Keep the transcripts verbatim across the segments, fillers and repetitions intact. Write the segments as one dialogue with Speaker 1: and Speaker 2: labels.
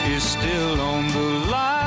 Speaker 1: is still on the line.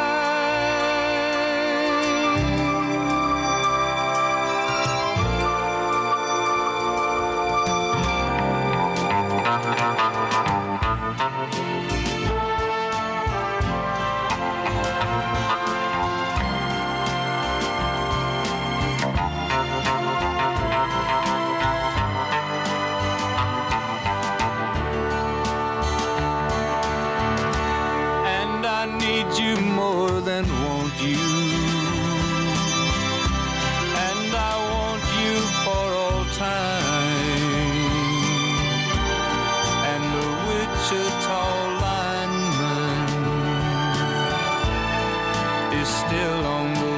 Speaker 1: You more than want you, and I want you for all time. And the Wichita lineman is still on the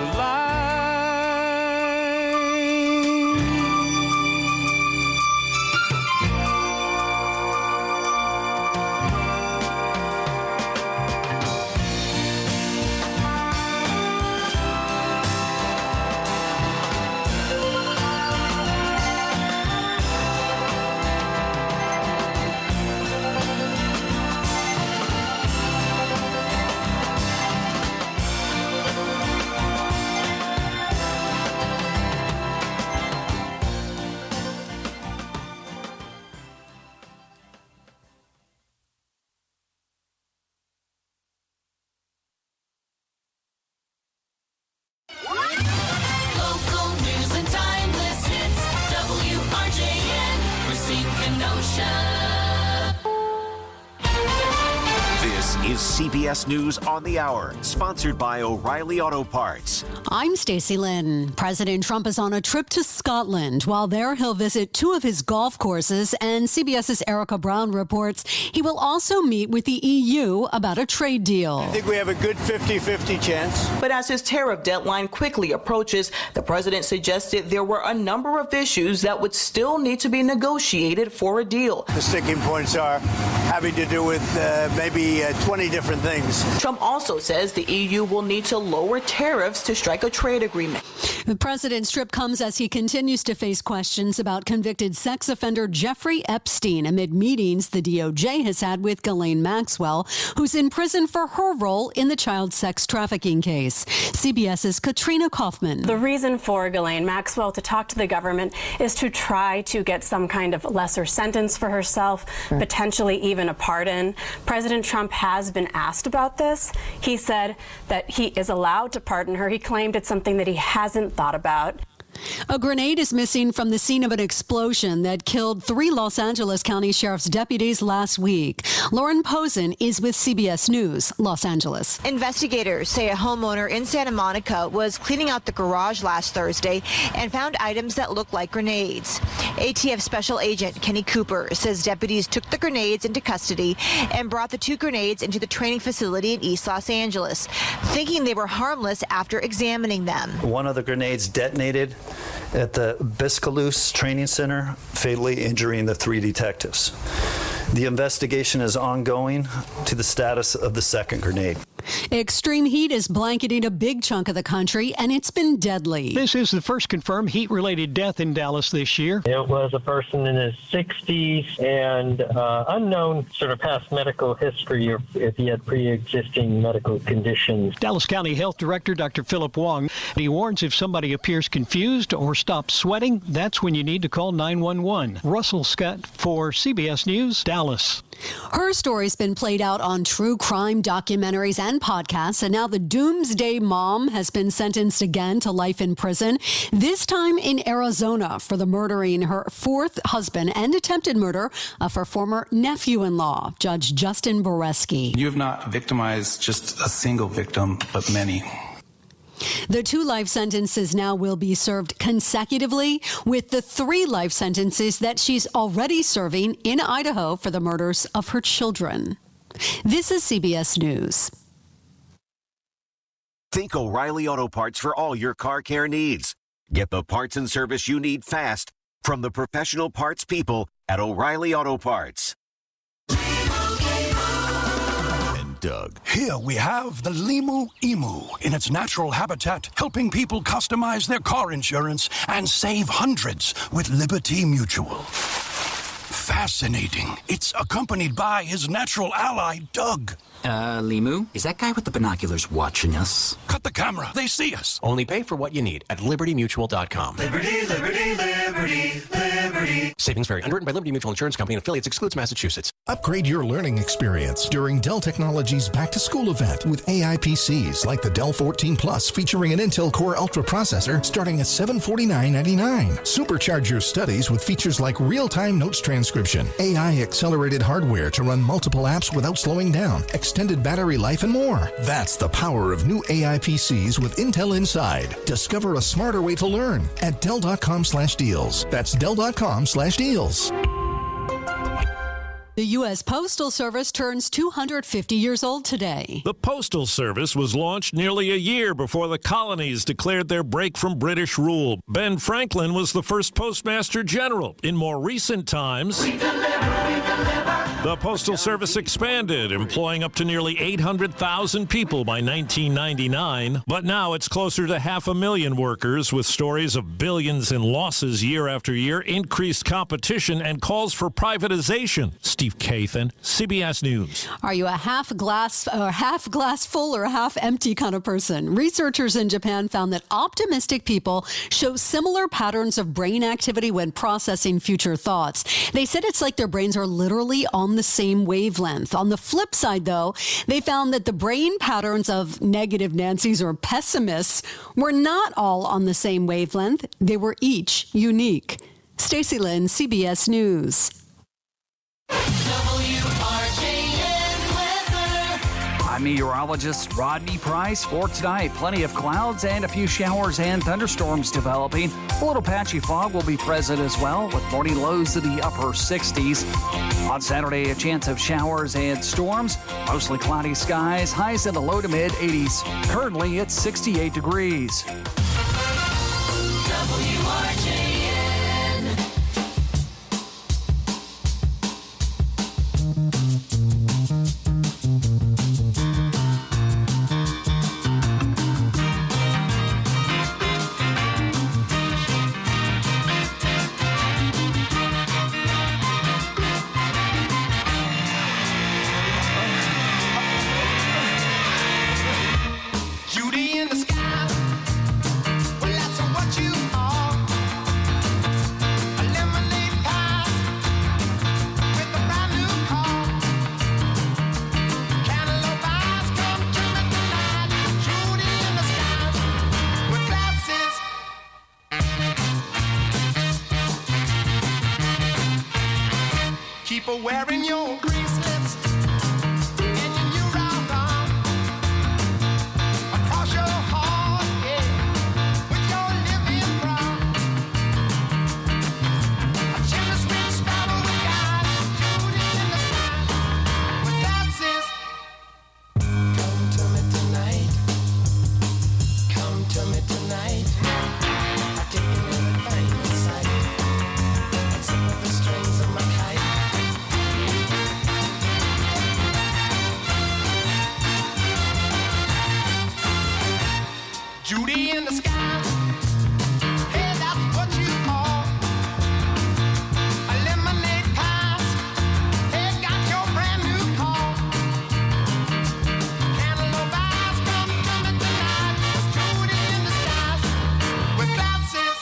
Speaker 2: C B S News on the Hour, sponsored by O'Reilly Auto Parts.
Speaker 3: I'm Stacey Lynn. President Trump is on a trip to Scotland. While there, he'll visit two of his golf courses, and CBS's Erica Brown reports he will also meet with the E U about a trade deal.
Speaker 4: I think we have a good fifty-fifty chance.
Speaker 5: But as his tariff deadline quickly approaches, the president suggested there were a number of issues that would still need to be negotiated for a deal.
Speaker 4: The sticking points are having to do with uh, maybe uh, twenty different things.
Speaker 5: Trump also says the E U will need to lower tariffs to strike a trade agreement.
Speaker 3: The president's trip comes as he continues to face questions about convicted sex offender Jeffrey Epstein amid meetings the D O J has had with Ghislaine Maxwell, who's in prison for her role in the child sex trafficking case. CBS's Katrina Kaufman.
Speaker 6: The reason for Ghislaine Maxwell to talk to the government is to try to get some kind of lesser sentence for herself, mm. potentially even a pardon. President Trump has been asked about this. He said that he is allowed to pardon her. He claimed it's something that he hasn't thought about.
Speaker 3: A grenade is missing from the scene of an explosion that killed three Los Angeles County Sheriff's deputies last week. Lauren Posen is with C B S News, Los Angeles.
Speaker 7: Investigators say a homeowner in Santa Monica was cleaning out the garage last Thursday and found items that look like grenades. A T F Special Agent Kenny Cooper says deputies took the grenades into custody and brought the two grenades into the training facility in East Los Angeles, thinking they were harmless after examining them.
Speaker 8: One of the grenades detonated at the Biscalous Training Center, fatally injuring the three detectives. The investigation is ongoing to the status of the second grenade.
Speaker 3: Extreme heat is blanketing a big chunk of the country, and it's been deadly.
Speaker 9: This is the first confirmed heat-related death in Dallas this year.
Speaker 10: It was a person in his sixties and uh, unknown sort of past medical history or if he had pre-existing medical conditions.
Speaker 9: Dallas County Health Director Doctor Philip Wong, he warns if somebody appears confused or stops sweating, that's when you need to call nine one one. Russell Scott for C B S News, Dallas.
Speaker 3: Her story's been played out on true crime documentaries and podcasts, and now the Doomsday Mom has been sentenced again to life in prison, this time in Arizona for the murdering her fourth husband and attempted murder of her former nephew-in-law, Judge Justin Boreski.
Speaker 11: You have not victimized just a single victim, but many.
Speaker 3: The two life sentences now will be served consecutively with the three life sentences that she's already serving in Idaho for the murders of her children. This is C B S News.
Speaker 2: Think O'Reilly Auto Parts for all your car care needs. Get the parts and service you need fast from the professional parts people at O'Reilly Auto Parts.
Speaker 12: Doug. Here we have the Limu Emu in its natural habitat, helping people customize their car insurance and save hundreds with Liberty Mutual. fascinating. It's accompanied by his natural ally, Doug.
Speaker 13: Uh, Limu, is that guy with the binoculars watching us?
Speaker 12: Cut the camera. They see us.
Speaker 14: Only pay for what you need at liberty mutual dot com.
Speaker 15: Liberty, liberty, liberty, liberty.
Speaker 14: Savings vary. Underwritten by Liberty Mutual Insurance Company and affiliates. Excludes Massachusetts.
Speaker 16: Upgrade your learning experience during Dell Technologies Back to School event with A I P Cs like the Dell fourteen Plus featuring an Intel Core Ultra processor starting at seven hundred forty-nine ninety-nine. Supercharge your studies with features like real-time notes transcription, A I accelerated hardware to run multiple apps without slowing down, extended battery life, and more. That's the power of new A I P Cs with Intel inside. Discover a smarter way to learn at Dell dot com slash deals. That's Dell dot com slash deals.
Speaker 3: The U S Postal Service turns two hundred fifty years old today.
Speaker 17: The Postal Service was launched nearly a year before the colonies declared their break from British rule. Ben Franklin was the first Postmaster General. In more recent times, we deliver, we deliver. The Postal Service expanded, employing up to nearly eight hundred thousand people by nineteen ninety-nine. But now it's closer to half a million workers, with stories of billions in losses year after year, increased competition, and calls for privatization. Steve Kathan, C B S News.
Speaker 3: Are you a half glass or half glass full or half empty kind of person? Researchers in Japan found that optimistic people show similar patterns of brain activity when processing future thoughts. They said it's like their brains are literally on the same wavelength. On the flip side, though, they found that the brain patterns of negative Nancys or pessimists were not all on the same wavelength. They were each unique. Stacey Lynn, C B S News.
Speaker 18: I'm meteorologist Rodney Price. For tonight, plenty of clouds and a few showers and thunderstorms developing. A little patchy fog will be present as well, with morning lows in the upper sixties. On Saturday, a chance of showers and storms. Mostly cloudy skies, highs in the low to mid eighties. Currently, it's sixty-eight degrees.
Speaker 15: W R J N. Judy in the sky. Well, that's what you are. A lemonade pie with a brand new car. Cantaloupe eyes come to me tonight. Judy in the sky with glasses. Keep her wearing your bracelets and your new round arm. Across your heart, yeah, with your living brown. A chimney sweet sparrow we got, Judy in the sky with glasses. Come to me tonight. Come to me tonight. I take everything in sight. Except for the strings of my kite. Judy in the sky. Hey, that's what you are. A lemonade pie. Hey, got your brand new car. Cantaloupe eyes come to me tonight. Judy in the sky with glasses.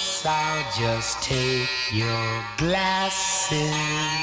Speaker 15: guess I'll just take your glasses.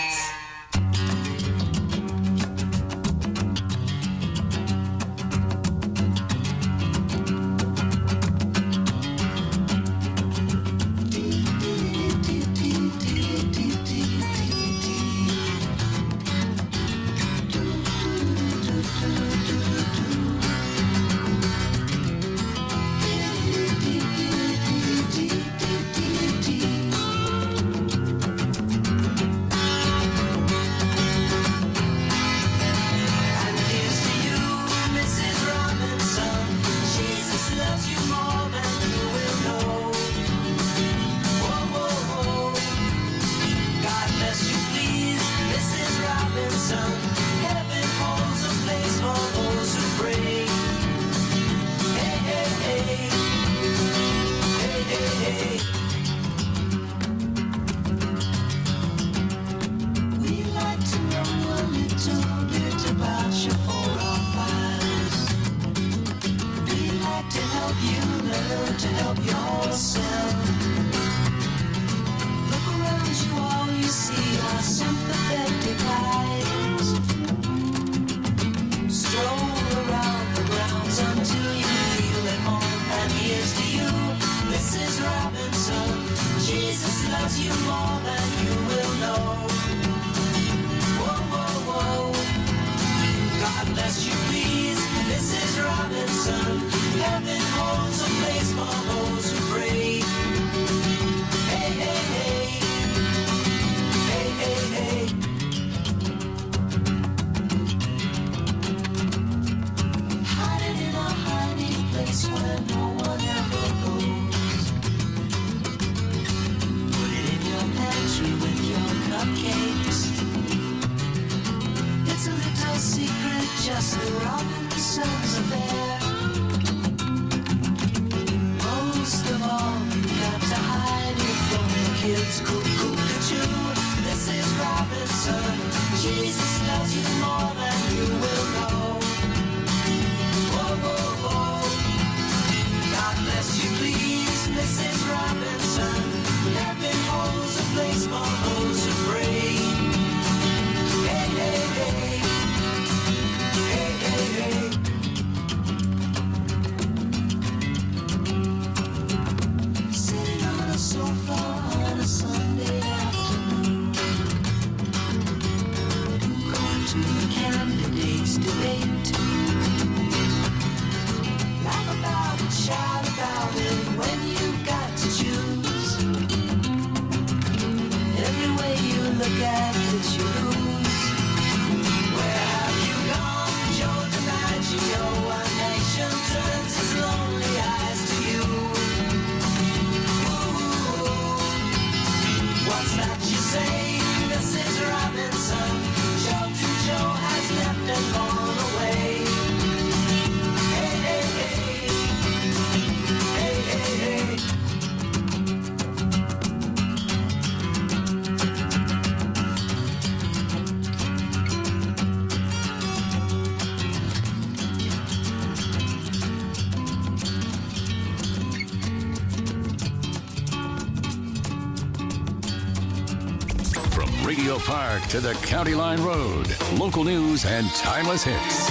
Speaker 19: Radio Park to the County Line Road. Local news and timeless hits.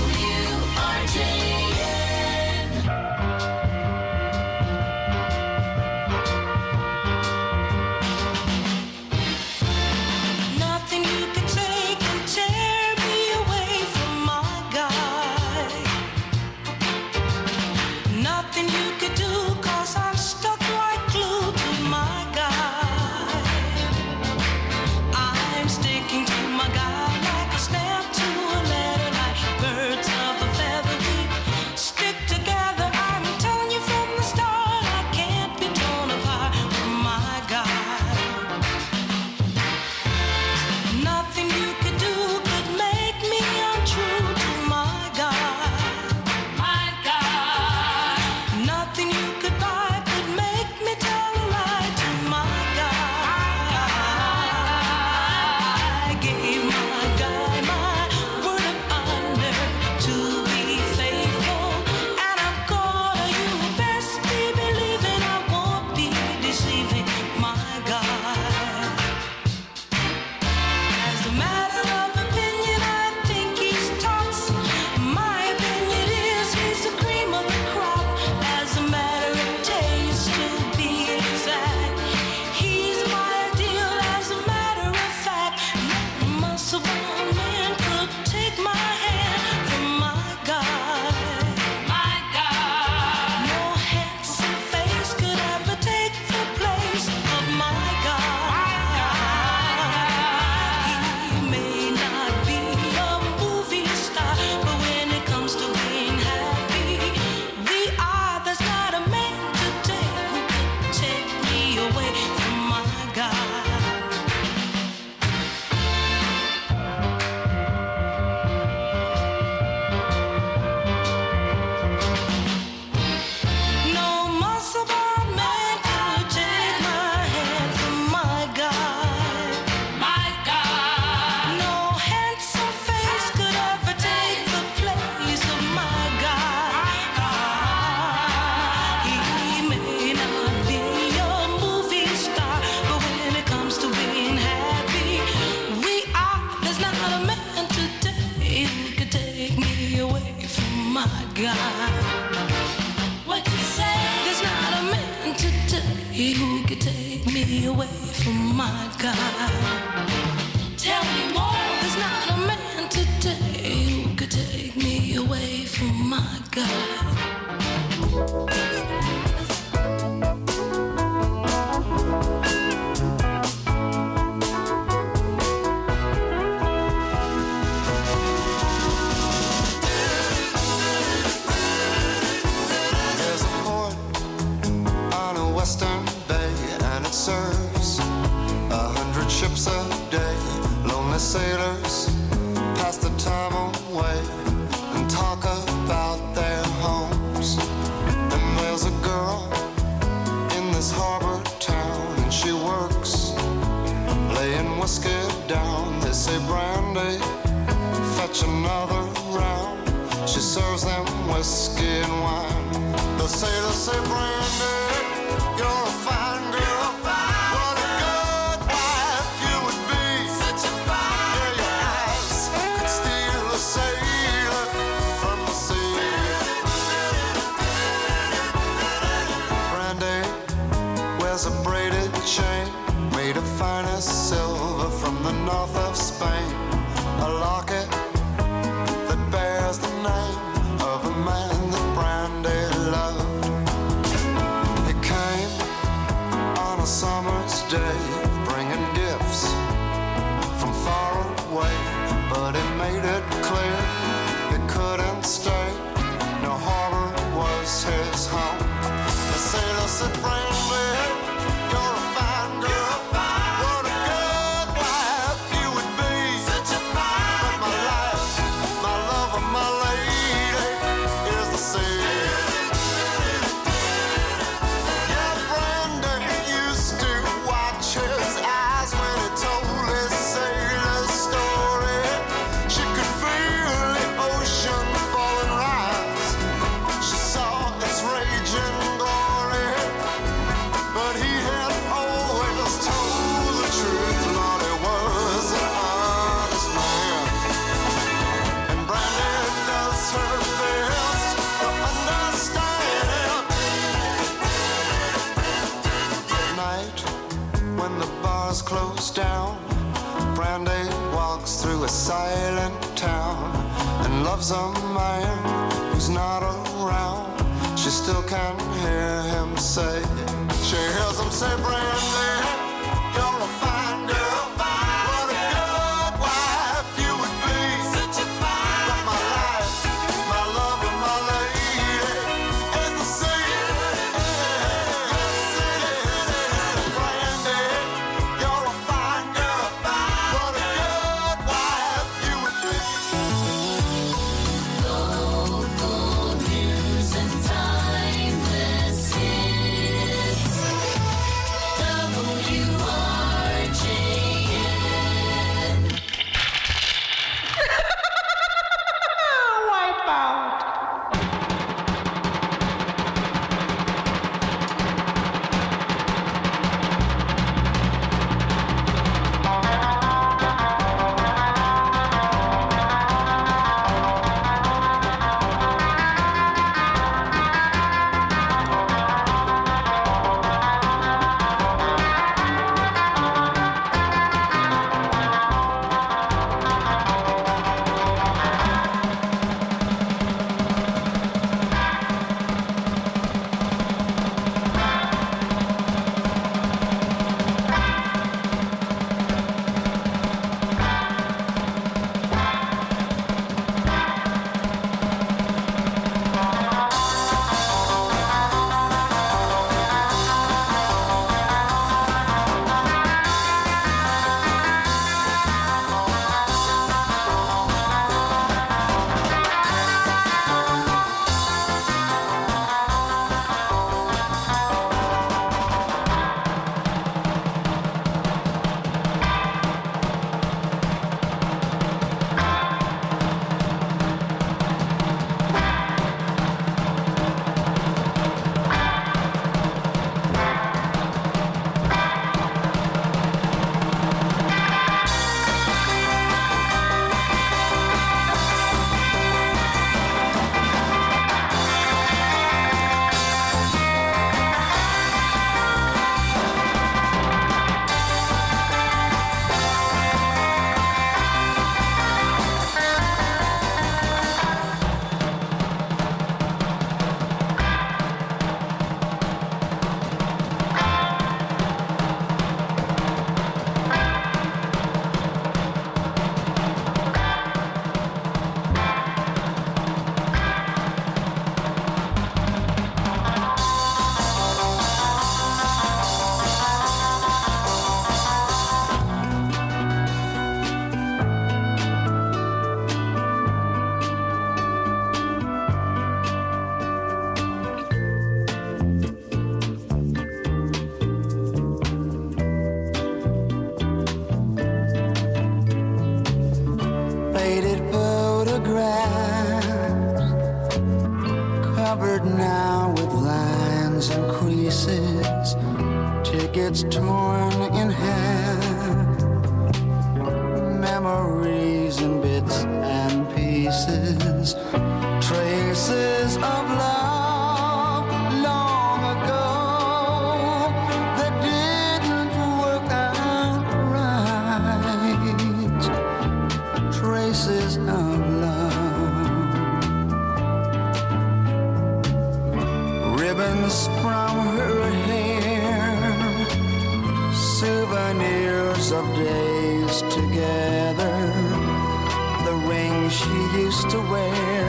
Speaker 15: W R J N.
Speaker 20: Nothing you could take can tear me away from my guy. Nothing you could do, cause I'm stuck like glue to my guy. I'm sticking to my guy like a snap to a letter, like birds of a feather. guy. Tell me more. There's not a man today who could take me away from my guy.
Speaker 15: There's a port on a western bay, and it serves a hundred ships a day. Lonely sailors pass the time away and talk about their homes. And there's a girl in this harbor town, and she works laying whiskey down. They say, Brandy, fetch another round. She serves them whiskey and wine. The sailors say, Brandy, you're a fine girl. What a good wife you would be. Such a fine. Yeah, your eyes could steal a sailor from the sea. Brandy wears a braided chain made of finest silver from the north of Spain. A locket that bears the name of a man that Brandy loved. He came on a summer's day, bringing gifts from far away, but he made it clear he couldn't stay. No harbor was his home. The sailor said, Brandy, you're a fine girl. What a good wife you would be. Such a fine. But my life, my love, and my lady is the sea. Yeah, Brandy used to watch his eyes when he told his sailor story. She could feel the ocean fall and rise. She saw its raging glory, but he had always told the truth. Lord, he was an honest man, and Brandy does her best to understand him. At night, when the bars close down, Brandy walks through a silent town and loves a man who's not around. She still can hear him say, she hears him say, Brandy, you're a fine girl. What a good wife you would be. Such a fine. But my life, my love, and my lady is the sea. Yes, it is. Brandy, you're a fine girl. What a good wife you would be. Local news and timeless hits. W it gets torn in half. Memories in bits and pieces, traces of love long ago that didn't work out right. Traces of love, ribbons from her hair, souvenirs of days together, the ring she used to wear,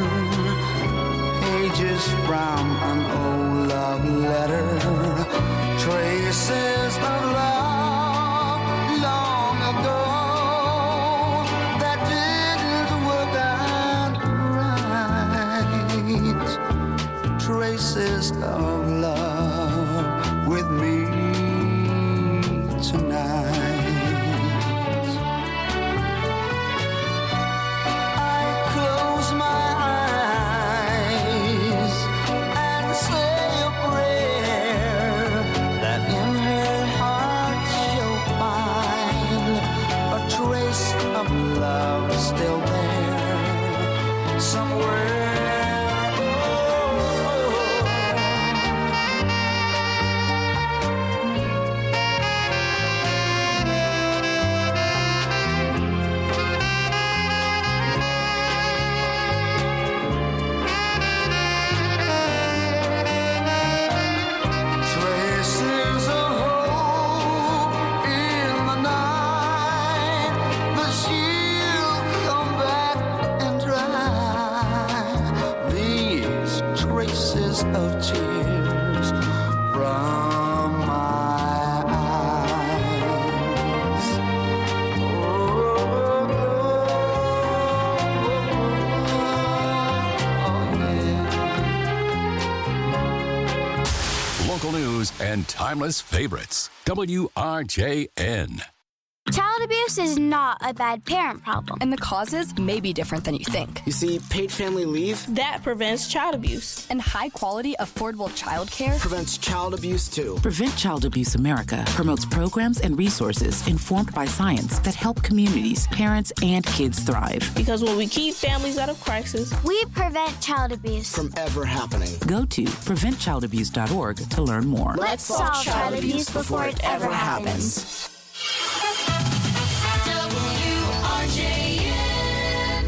Speaker 15: pages from an old love letter, traces of love long ago that didn't work out right. Traces of love with me tonight. I close my eyes and say a prayer that in her heart she'll find a trace of love still there somewhere. Traces of hope in the night that she'll come back and dry these traces of tears from my eyes.
Speaker 19: Local news and timeless favorites. W R J N.
Speaker 21: Child abuse is not a bad parent problem. And the causes may be different than you think.
Speaker 22: You see, paid family leave,
Speaker 21: That prevents child abuse. And high quality, affordable child care
Speaker 22: prevents child abuse too.
Speaker 23: Prevent Child Abuse America promotes programs and resources informed by science that help communities, parents, and kids thrive.
Speaker 21: Because when we keep families out of crisis, we prevent child abuse.
Speaker 22: From ever happening.
Speaker 23: Go to prevent child abuse dot org to learn more.
Speaker 21: Let's solve child abuse before it ever happens.
Speaker 20: W R J N.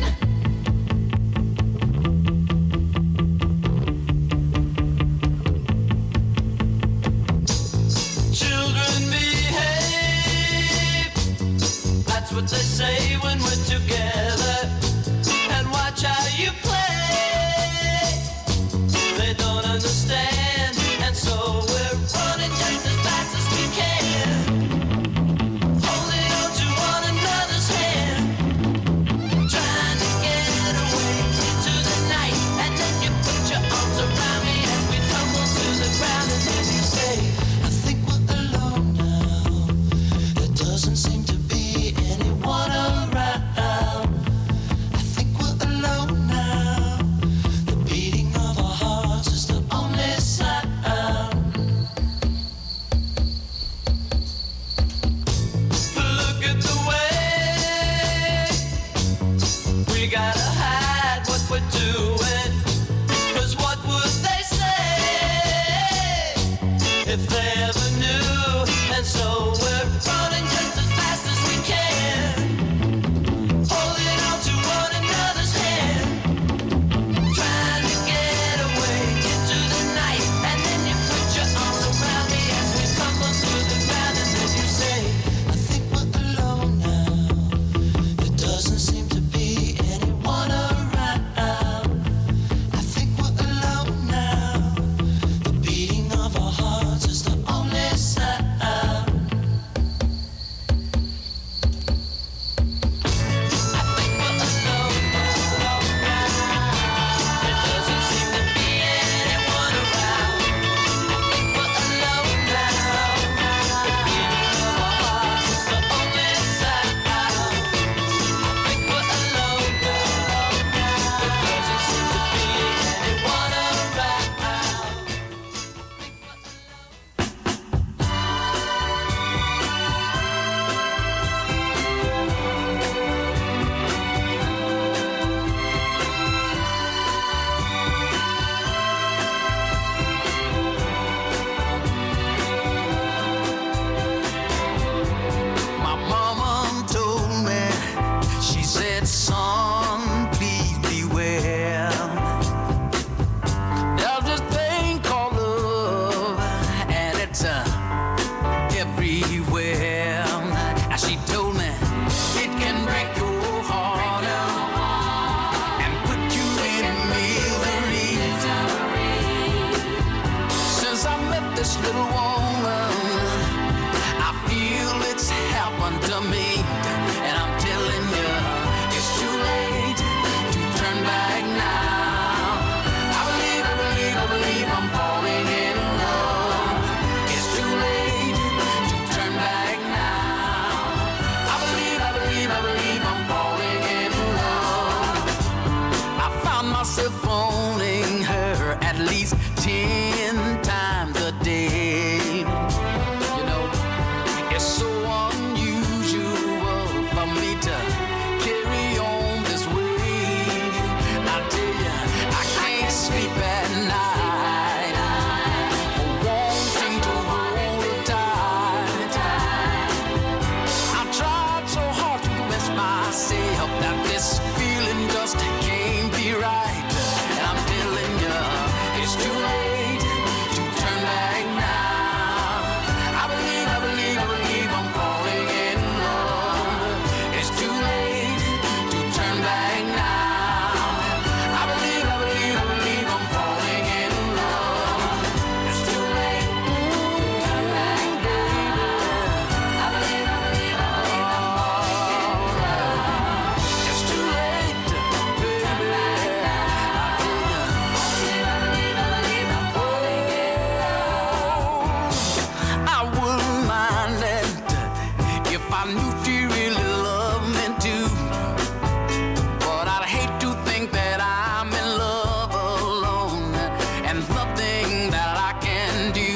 Speaker 1: Children behave. That's what they say when we're together. And watch how you play. They don't understand, and so we're running just as fast as we can. Holding on to one another's hand, trying to get away into the night. And then you put your arms around me as we tumble to the ground, and then you say, I think we're alone now. There doesn't seem to be anyone around. I think we're alone now. The beating of our hearts is the only sound. Look at the way we gotta hide what we're doing. 'Cause what would they say if they ever knew? And so we're running just as fast as we can. told me it can break your heart out and put you in misery. Since I met this little woman, I feel it's happened to me, and I'm telling you, it's too late to turn back now. I believe, I believe, I believe I'm falling in love. It's too late to turn back now. I believe, I believe, I believe I'm falling in love. I found myself phoning her at least ten times a day. You know, it's so unusual for me to carry on this way. I tell you, I can't sleep at night, wanting to hold her tight. I tried so hard to convince myself that this feeling just can't be right. And I'm telling you, it's too late to turn back now. I believe, I believe, I believe I'm falling in love. It's too late to turn back now. I believe, I believe, I believe I'm falling in love. It's too late to turn back, baby. I believe, I believe, I believe I'm falling in love. It's too late, baby. I believe, I believe, I believe I'm falling in love. I wouldn't mind it if I knew she really loved me too. But I'd hate to think that I'm in love alone and nothing that I can do.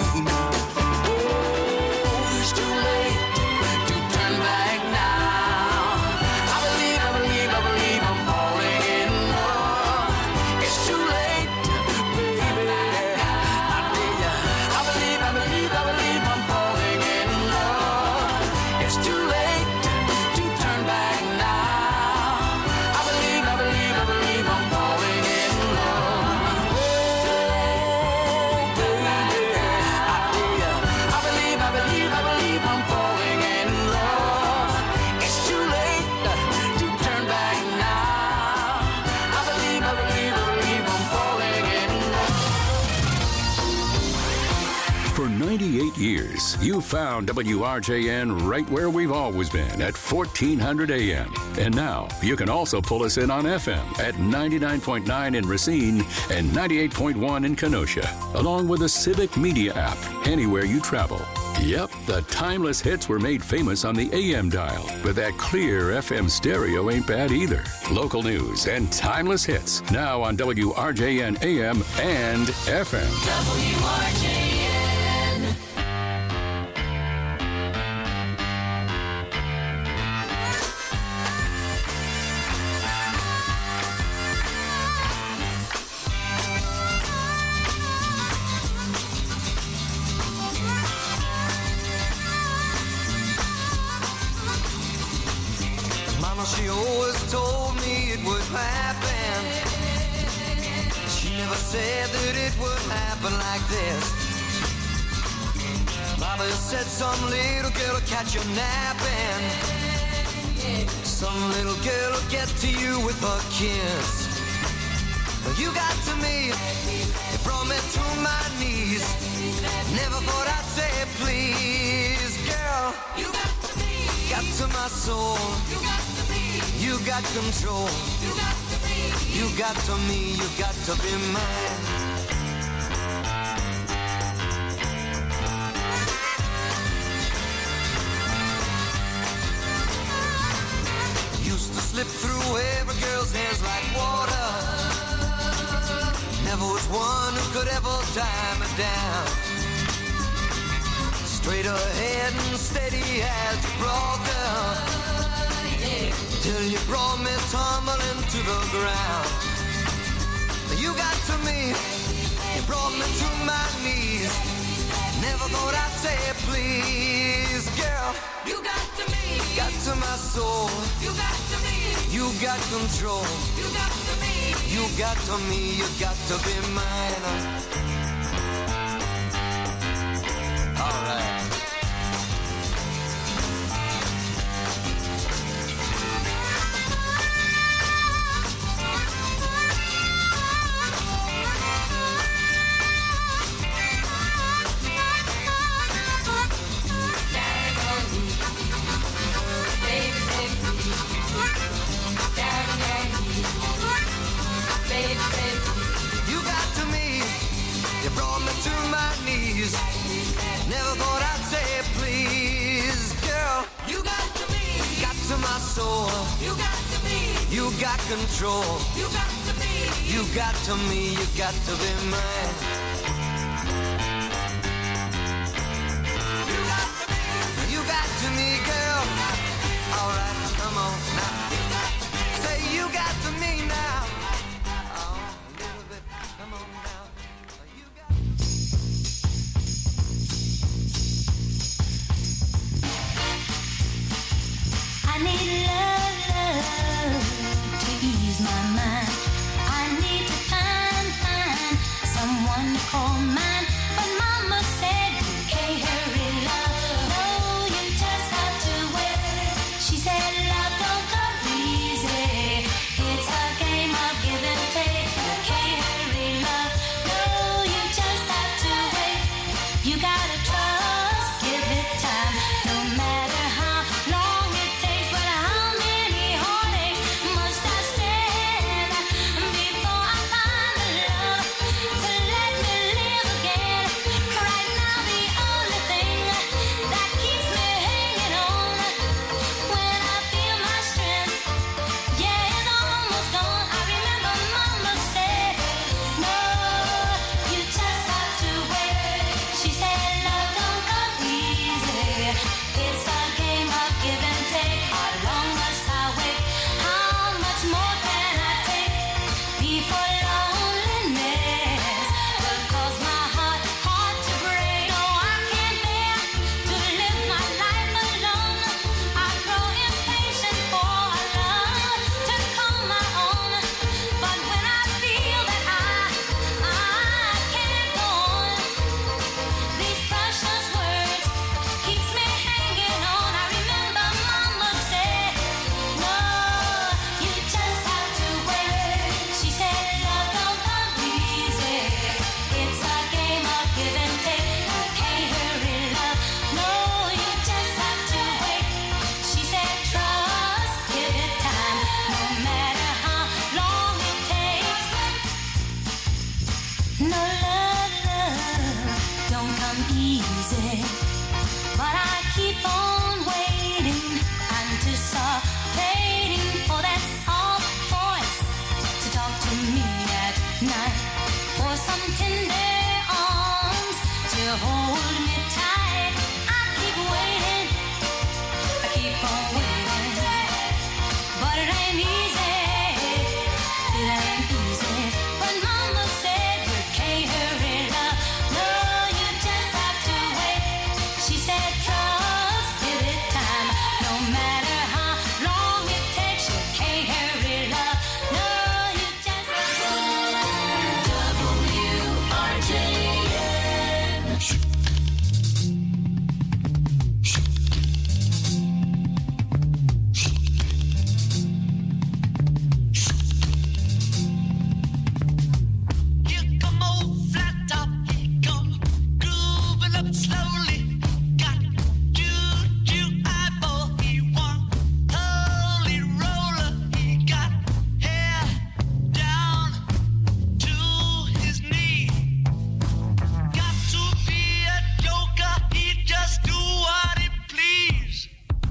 Speaker 1: Oh, it's too late to turn back now. I believe, I believe, I believe I'm falling in love. It's too late, baby. I tell ya, I believe, I believe, I believe I'm falling in love. It's too late to turn back now. I believe, I believe, I believe I'm falling in love. Oh, baby, I tell ya, I believe, I believe, I believe I'm falling in love. It's too late to turn back now. I believe, I believe, I believe I'm falling in love.
Speaker 19: For ninety-eight years, you found W R J N right where we've always been at fourteen hundred A M. And now you can also pull us in on F M at ninety-nine point nine in Racine and ninety-eight point one in Kenosha, along with the Civic Media app anywhere you travel. Yep, the timeless hits were made famous on the A M dial, but that clear F M stereo ain't bad either. Local news and timeless hits now on W R J N A M and F M.
Speaker 1: W R J N.
Speaker 4: Mama, she always told me it would happen. She never said that it would happen like this. Mama said some little girl will catch you napping. Some little girl will get to you with her kiss. But you got to me, it brought me to my knees. Never thought I'd say please, girl. You got to me, got to my soul. You got to me, you got control. You got to me, you got to me, you got to be mine. Used to slip through every girl's hands like water. Never was one who could ever tie me down. Straight ahead and steady as you brought down, till you brought me tumbling to the ground. You got to me, you brought me to my knees. Never thought I'd say please, girl. You got to me, got to my soul. You got to me, you got control. You got to me, you got to me, you got to be mine. All right. soul.
Speaker 1: You got to be.
Speaker 4: You got control.
Speaker 1: You got to be.
Speaker 4: You got to me, you got to be mine.
Speaker 1: You got to be.
Speaker 4: You got to me, girl. All right, come on now. Say you got to me now. Oh, a little bit, come on now. You got.
Speaker 20: I need love, love to ease my mind. I need to find, find someone to call mine. But Mama said you can't hurry love. No, you just have to wait. She said love don't come easy. It's a game of give and take. You can't hurry love. No, you just have to wait. You gotta trust, give it time. No matter how long it takes, but how many heartaches must I stand before I find the love to let me live again? Right now, the only thing that keeps me hanging on when I feel my strength, yeah, it's almost gone. I remember Mama said, no, you just have to wait. She said love don't come easy. It's a game of give and take. How long must I wait? How much more can I take before loneliness will cause my heart, heart to break? No, I can't bear to live my life alone. I grow impatient for a love to call my own. But when I feel that I, I can't go on, these precious words keeps me hanging on. I remember Mama said, no, you just have to wait. She said love don't come easy. It's a game of give and take. You can't hurry love. No, you just have to wait. She said trust, give it time. No matter how long it takes. No love, love don't come easy. But I keep on waiting, anticipating for that soft voice to talk to me at night, for some tender arms to hold me tight. I keep waiting, I keep on waiting, but it ain't easy, it ain't easy. But Mama said you can't hurry love. No, you just have to wait. She said trust, give it time. No matter how long it takes, you can't hurry love. No, you just have to W R J N.
Speaker 1: Here come old flat top, he come grooving up slowly. Got juju eyeball, he one holy roller. He got hair down to his knee. Got to be a joker, he just do what he please.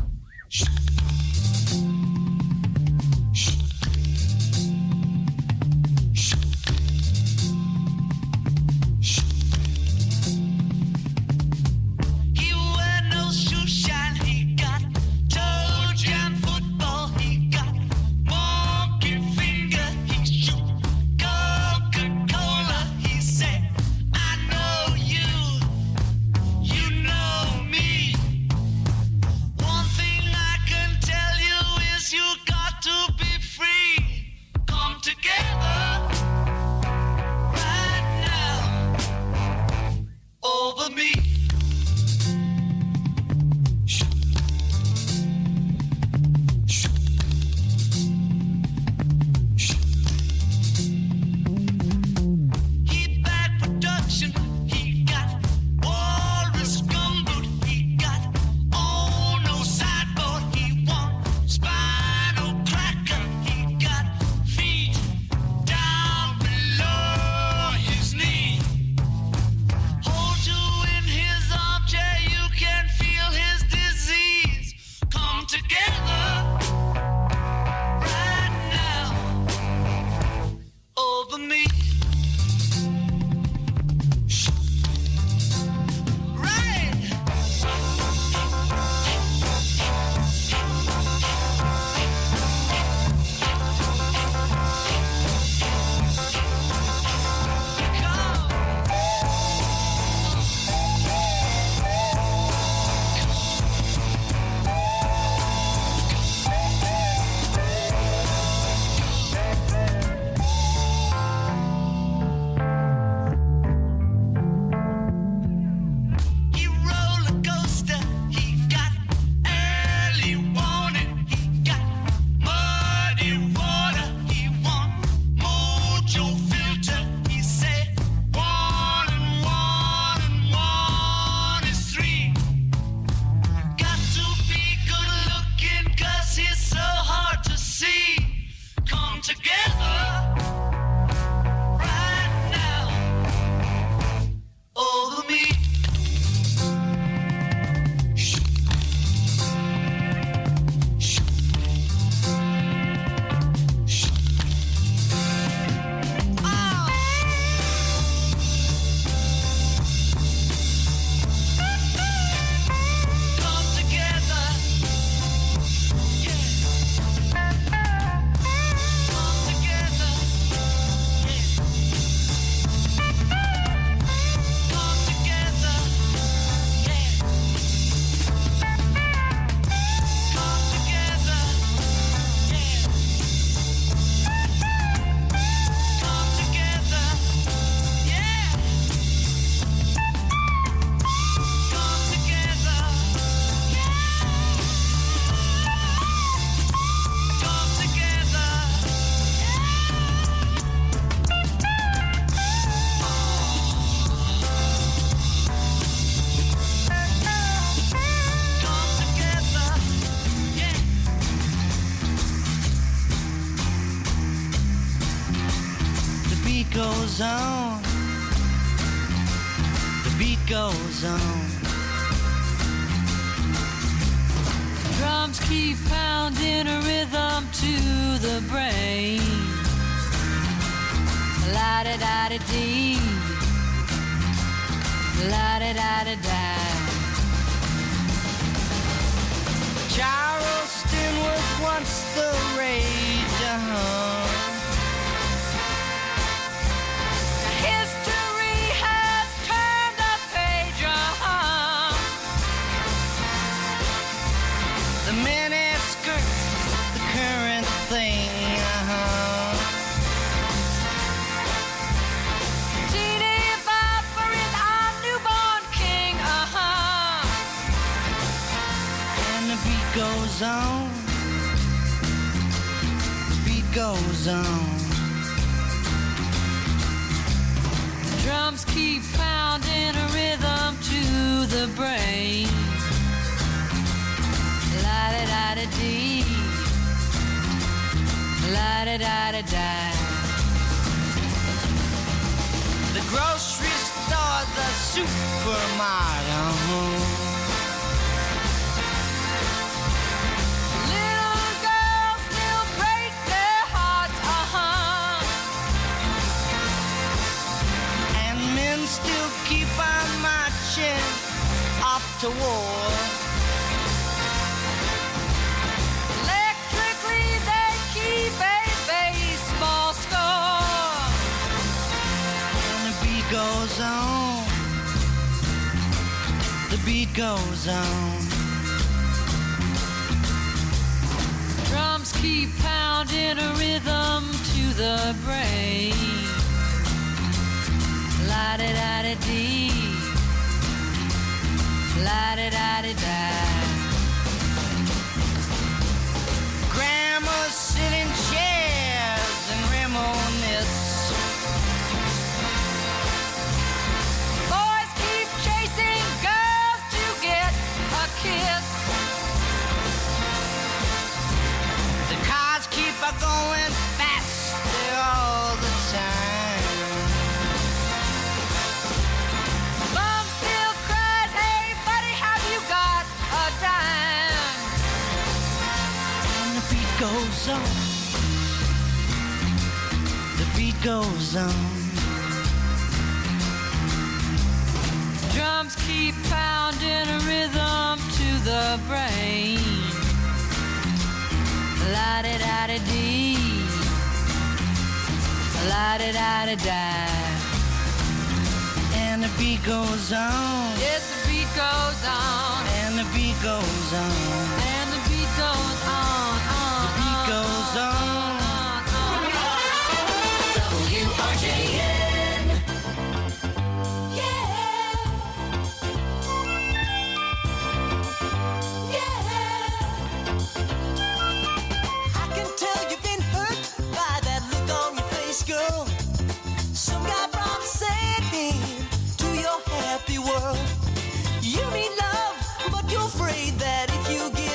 Speaker 1: He wear no shoe shine, he got toe jam football, he got monkey finger, he shoot Coca-Cola. He said, I know you, you know me. One thing I can tell you is you got to be free. Come together right now over me. He bad production, he got walrus gumboot, he got oh no sideboard, he want spinal cracker, he got feet down below his knee. Hold you in his armchair, you can feel his disease. Come together
Speaker 4: goes on. The beat goes on.
Speaker 1: Drums keep pounding a rhythm to the brain. La-da-da-da-dee. La-da-da-da-da.
Speaker 4: Charleston was once the rage, uh-huh.
Speaker 1: History has turned a page, uh-huh.
Speaker 4: The miniskirt, the current thing, uh-huh.
Speaker 1: Teeny bopper is our newborn king, uh-huh.
Speaker 4: And the beat goes on. The beat goes on.
Speaker 1: Drums keep pounding a rhythm to the brain. La-da-da-da-dee. La-da-da-da-da.
Speaker 4: The grocery store, the supermarket, uh-huh.
Speaker 1: Little girls still break their hearts, uh-huh.
Speaker 4: And men still keep on marching off to war.
Speaker 1: Electrically they keep a baseball score.
Speaker 4: And the beat goes on. The beat goes on.
Speaker 1: Drums keep pounding a rhythm to the brain. La-da-da-da-dee. La-da-da-da-da.
Speaker 4: Grandmas sit in chairs and reminisce.
Speaker 1: Boys keep chasing girls to get a kiss.
Speaker 4: The cars keep a going faster all the time.
Speaker 1: Mom still cries, hey buddy, have you got a dime?
Speaker 4: And the beat goes on. The beat goes on.
Speaker 1: Drums keep pounding a rhythm to the brain. La-da-da-da-dee. La-da-da-da-da.
Speaker 4: And the beat goes on.
Speaker 1: Yes, the beat goes on.
Speaker 4: And the beat goes on.
Speaker 1: And the beat goes on, on,
Speaker 4: The beat goes on.
Speaker 1: W R J N.
Speaker 4: I can tell you've been hurt by that look on your face, girl. Some guy brought Satan to your happy world. You need love, but you're afraid that if you give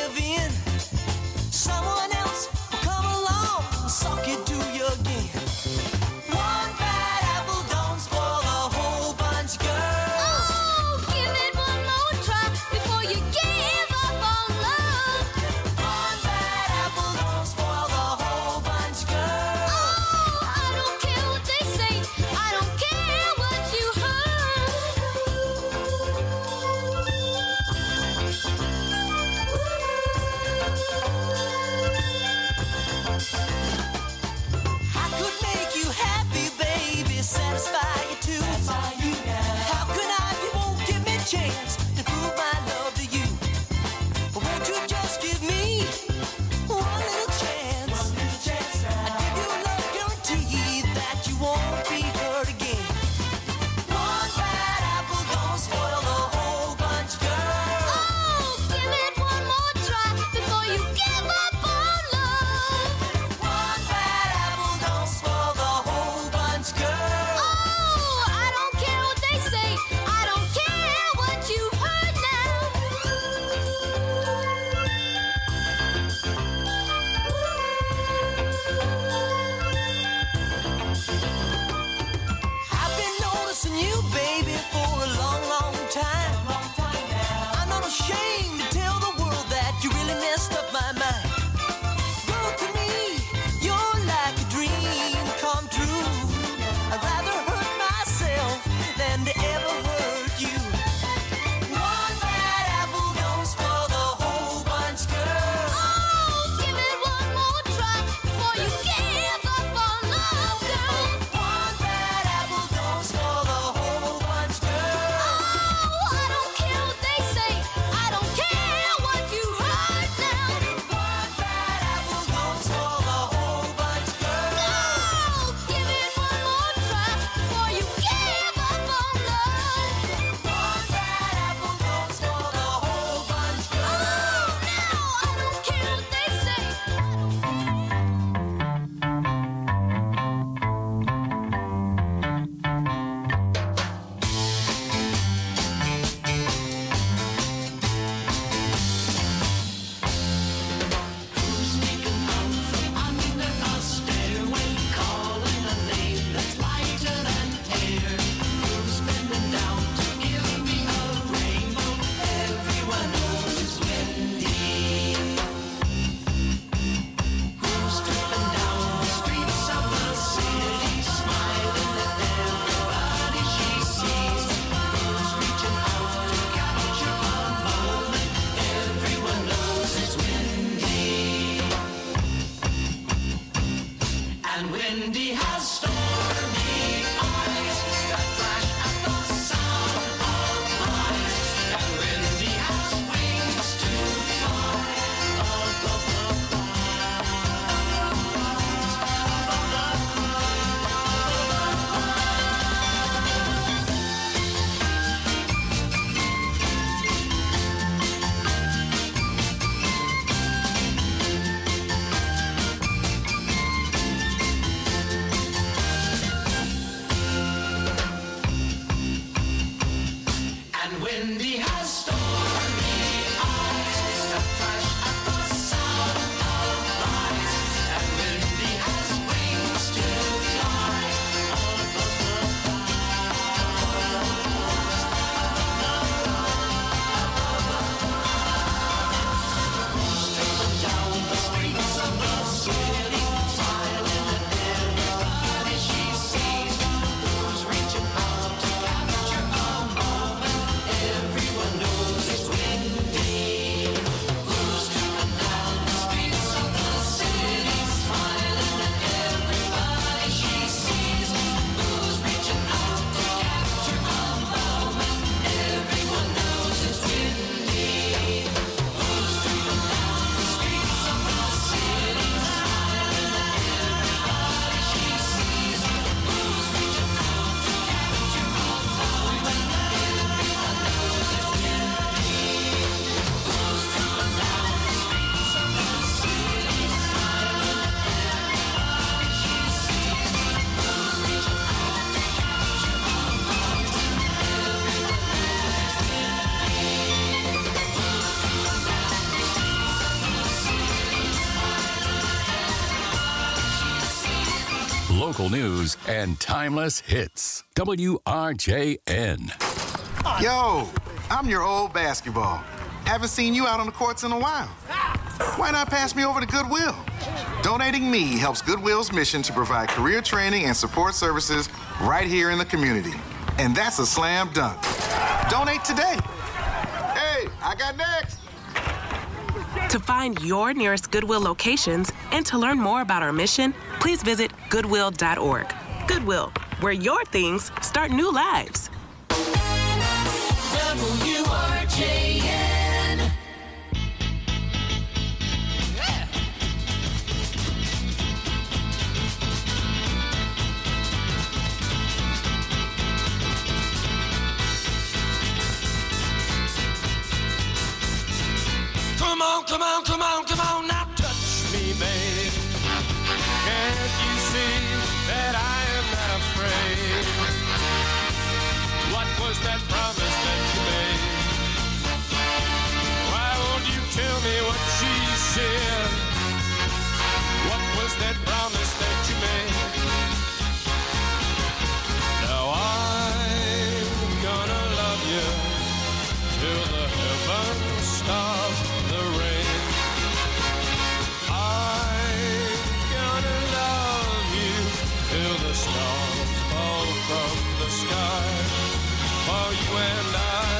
Speaker 19: local news, and timeless hits. W R J N.
Speaker 5: Yo, I'm your old basketball. Haven't seen you out on the courts in a while. Why not pass me over to Goodwill? Donating me helps Goodwill's mission to provide career training and support services right here in the community. And that's a slam dunk. Donate today. Hey, I got next.
Speaker 6: To find your nearest Goodwill locations and to learn more about our mission, please visit goodwill dot org. Goodwill, where your things start new lives.
Speaker 1: W R J N.
Speaker 15: Come on, come on, come on, come on, now touch me, babe. Can't you see that I am not afraid? What was that promise that you made? Why won't you tell me what she said? What was that promise that you made? Now I'm gonna love you till the heavens stop the rain. I'm gonna love you till the stars fall from the sky. For you and I.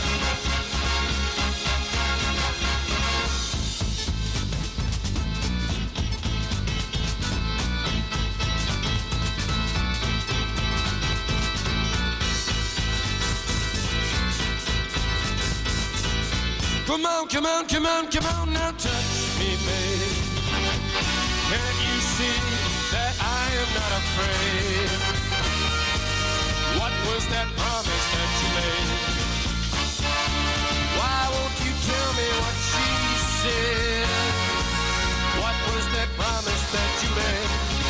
Speaker 15: Come on, come on, come on, come on, now touch me, babe. Can't you see that I am not afraid? What was that promise that you made? Why won't you tell me what she said? What was that promise that you made?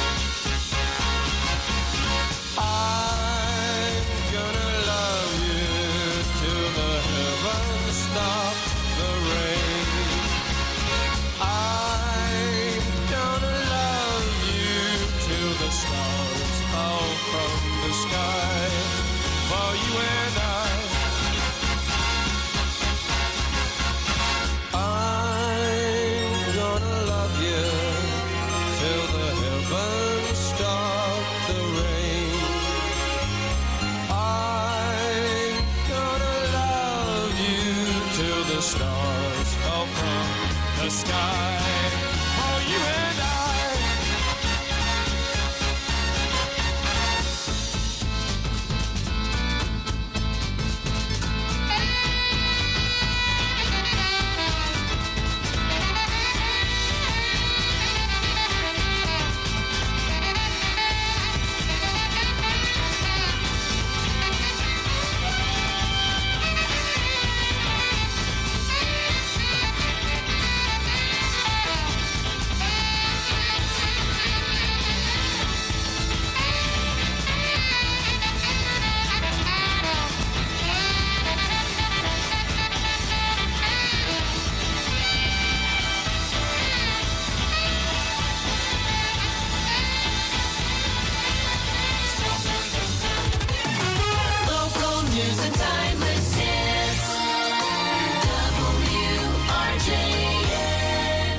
Speaker 15: I'm gonna love you till the heavens stop the rain. I'm gonna love you till the stars fall from the sky. For you and I, I'm gonna love you till the heavens stop the rain. I'm gonna love you till the stars fall from the sky. For you and I.
Speaker 1: Local news and timeless hits. W R J N.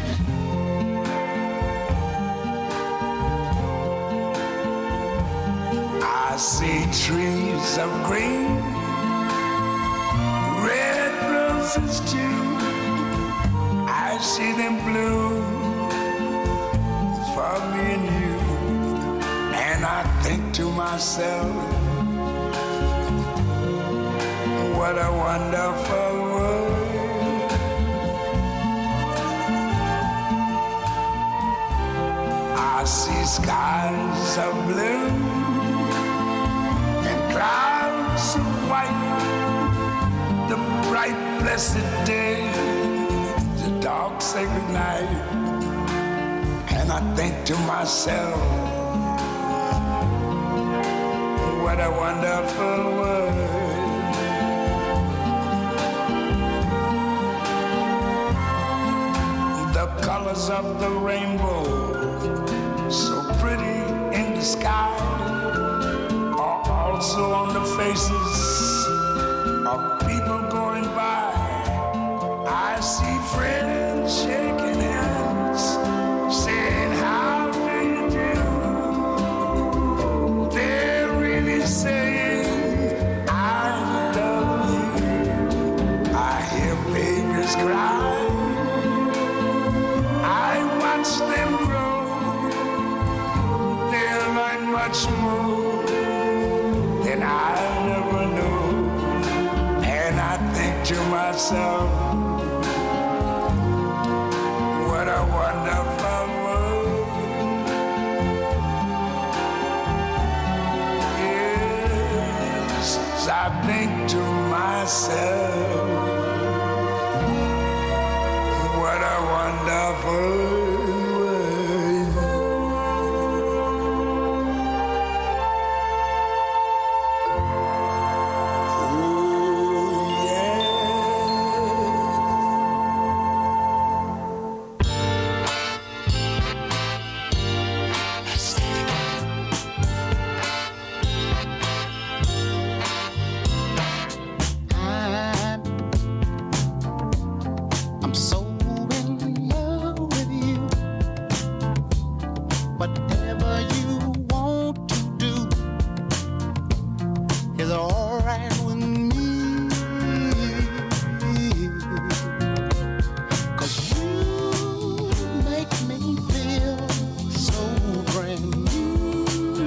Speaker 12: I see trees of green, red roses too. I see them bloom for me and you. And I think to myself, what a wonderful world. I see skies of blue and clouds of white, the bright blessed day, the dark sacred night. And I think to myself, what a wonderful world. The colors of the rainbow, so pretty in the sky are also on the faces of people going by. I see friends shaking hands, saying, how do you do? They're really saying, I love you. I hear babies cry. I watch them grow. They'll learn much more than I ever knew. And I think to myself, what a wonderful world. Yes, I think to myself, what a wonderful world.
Speaker 15: I'm so in love with you. Whatever you want to do is all right with me. 'Cause you make me feel so brand new.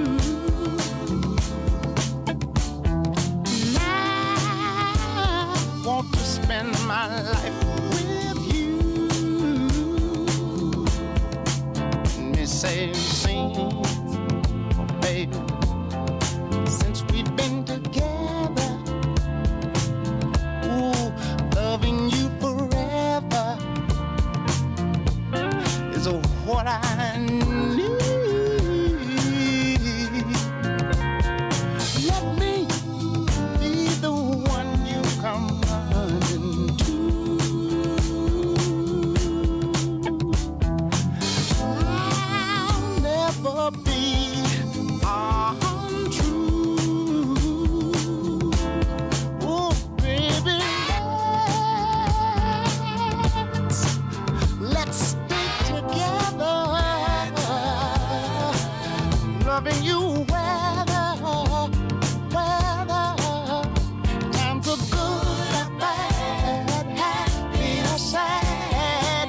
Speaker 15: And I want to spend my life with you. Me say, sing, oh baby, since we've been together, ooh, loving you forever is what I need. Let me be the one you come running to. I'll never be untrue. Oh, baby, let's, let's stay together. Loving you weather, weather. Times are good or bad, happy or sad.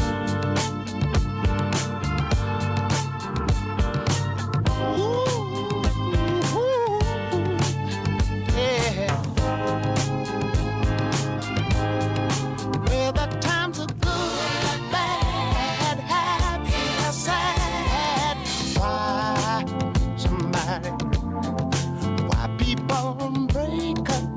Speaker 15: Ooh, yeah. Whether times are good or bad, happy or sad. Why somebody, why people break up?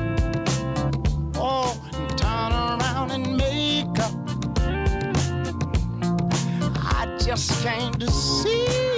Speaker 15: Oh, and turn around and make up. I just can't see